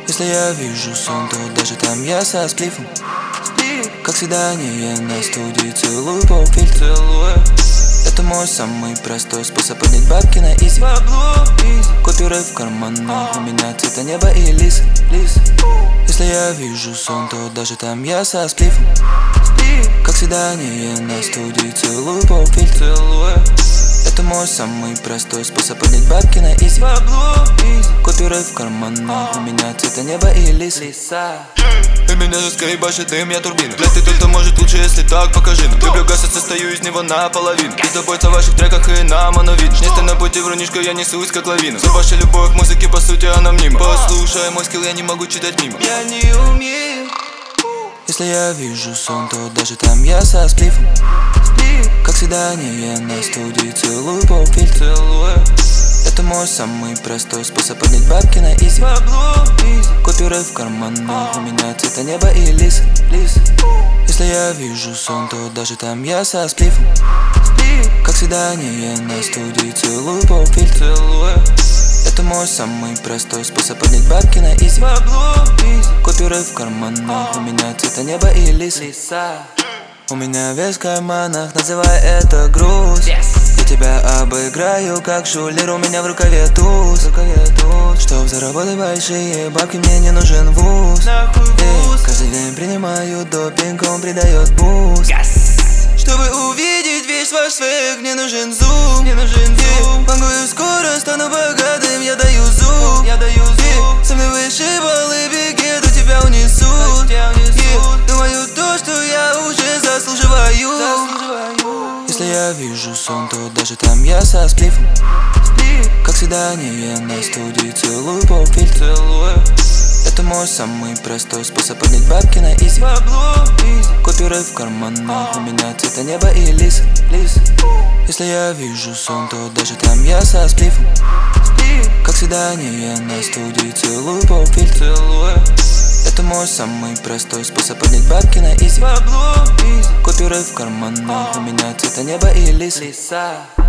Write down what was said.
Если я вижу сон, то даже там я со сплифом. Как свидание на студии, целую полфильтра. Это мой самый простой способ поднять бабки на изи. Купюры в карманах, у меня цвета неба и лисы. Если я вижу сон, то даже там я со сплифом. Как свидание на студии, целую полфильтра. Это мой самый простой способ поднять бабки на изи. Купюры в карманах, у меня цвета неба и лисы. И меня жестко ебашит дым, я турбина. Блядь, ты только может лучше, если так, покажи нам. Люблю гасить, состою из него наполовину. Пиздобойца в ваших треках и нам оно видно. Не стой на пути, врунишка, я несусь как лавина. За вашей любовь к музыке, по сути, она мимо. Послушай мой скилл, я не могу читать мимо. Я не умею. Если я вижу сон, то даже там я со сплифом. Как свидание на студии, целую полфильтра. Это мой самый простой способ поднять бабки на изи. Купюры в карманах, у меня цвета неба и лисы. Если я вижу сон, то даже там я со сплифом. Как свидание на студии, целую полфильтра. Это мой самый простой способ поднять бабки на изи. Купюры в карманах, у меня цвета неба и лисы. У меня вес в карманах, называй это груз. Я тебя обыграю, как шулер, у меня в рукаве туз. Чтоб заработать большие бабки, мне не нужен вуз. Каждый день принимаю допинг, он придает буст. Чтобы увидеть весь ваш свек, мне нужен зум. Вангую скоро, стану богатым, я даю зум. Со мной выше баллы, беги, до тебя унесут. Думаю то, что я уже заслуживаю. Если я вижу сон, то даже там я со сплифом. Как свидание на студии, целую полфильтра. Это мой самый простой способ поднять бабки на изи. Купюры в карманах, у меня цвета неба и лисы. Если я вижу сон, то даже там я со сплифом. Как свидание на студии, целую полфильтра. Это мой самый простой способ поднять бабки на изи. Купюры в карманах, у меня цвета неба и лисы.